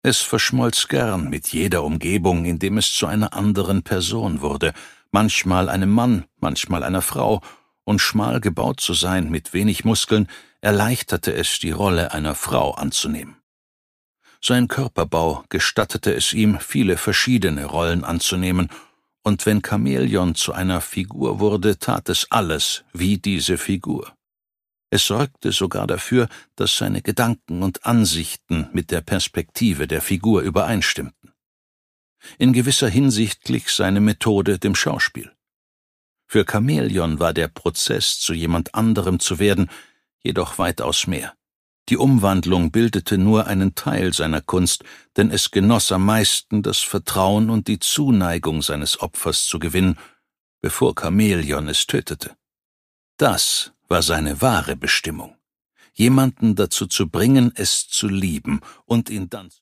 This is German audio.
Es verschmolz gern mit jeder Umgebung, indem es zu einer anderen Person wurde, manchmal einem Mann, manchmal einer Frau, und schmal gebaut zu sein, mit wenig Muskeln, erleichterte es, die Rolle einer Frau anzunehmen. Sein Körperbau gestattete es ihm, viele verschiedene Rollen anzunehmen, und wenn Chamäleon zu einer Figur wurde, tat es alles wie diese Figur. Es sorgte sogar dafür, dass seine Gedanken und Ansichten mit der Perspektive der Figur übereinstimmten. In gewisser Hinsicht glich seine Methode dem Schauspiel. Für Chamäleon war der Prozess, zu jemand anderem zu werden, jedoch weitaus mehr. Die Umwandlung bildete nur einen Teil seiner Kunst, denn es genoss am meisten, das Vertrauen und die Zuneigung seines Opfers zu gewinnen, bevor Chamäleon es tötete. Das war seine wahre Bestimmung, jemanden dazu zu bringen, es zu lieben und ihn dann